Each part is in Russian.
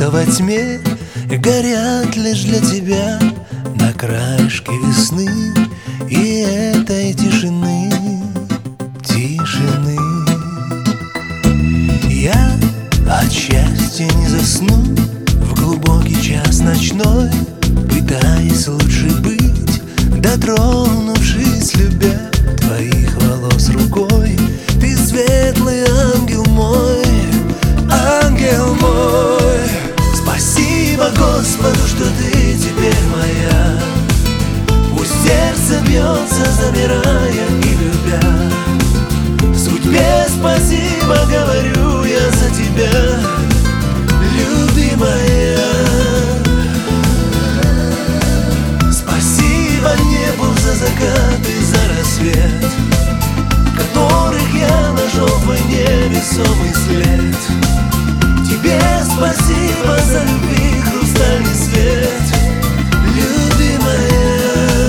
что во тьме горят лишь для тебя на краешке весны и этой тишины, тишины. Я от счастья не засну в глубокий час ночной, пытаясь лучше быть, дотронувшись, любя твоих волос рукой. Ты светлый ангел мой, ангел мой. Спасибо Господу, что ты теперь моя. Пусть сердце бьется, замирая и любя. Судьбе спасибо говорю я за тебя, любимая. Спасибо небу за закат и за рассвет, которых я нашел в войне весомый след. Тебе спасибо за любви хрустальный свет, любимая.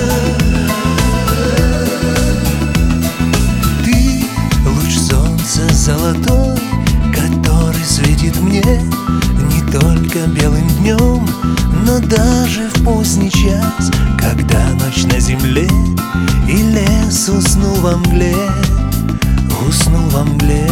Ты луч солнца золотой, который светит мне не только белым днем, но даже в поздний час, когда ночь на земле и лес уснул во мгле, уснул во мгле.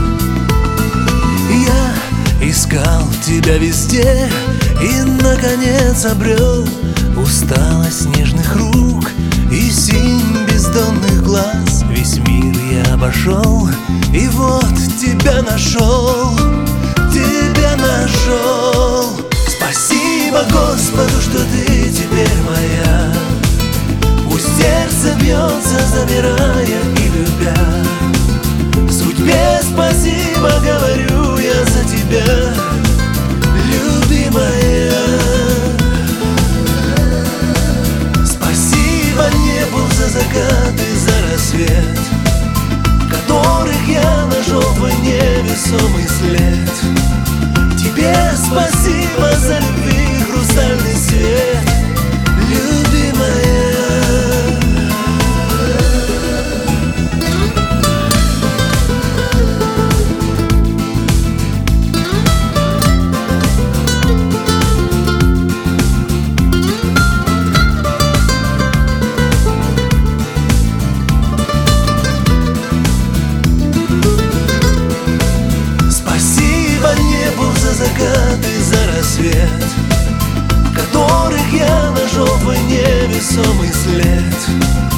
Я искал тебя везде и, наконец, обрел усталость нежных рук и синь бездонных глаз. Весь мир я обошел и вот тебя нашел, тебя нашел. Спасибо Господу, что ты теперь моя. Пусть сердце бьется, замирая и любя. Судьбе спасибо говорю я за тебя, любимая. Спасибо небу за закат и за рассвет, которых я нашел в войне весомый след. Тебе спасибо за любви хрустальный свет, любимая. Закат и за рассвет, которых я нашел в войне весомый след.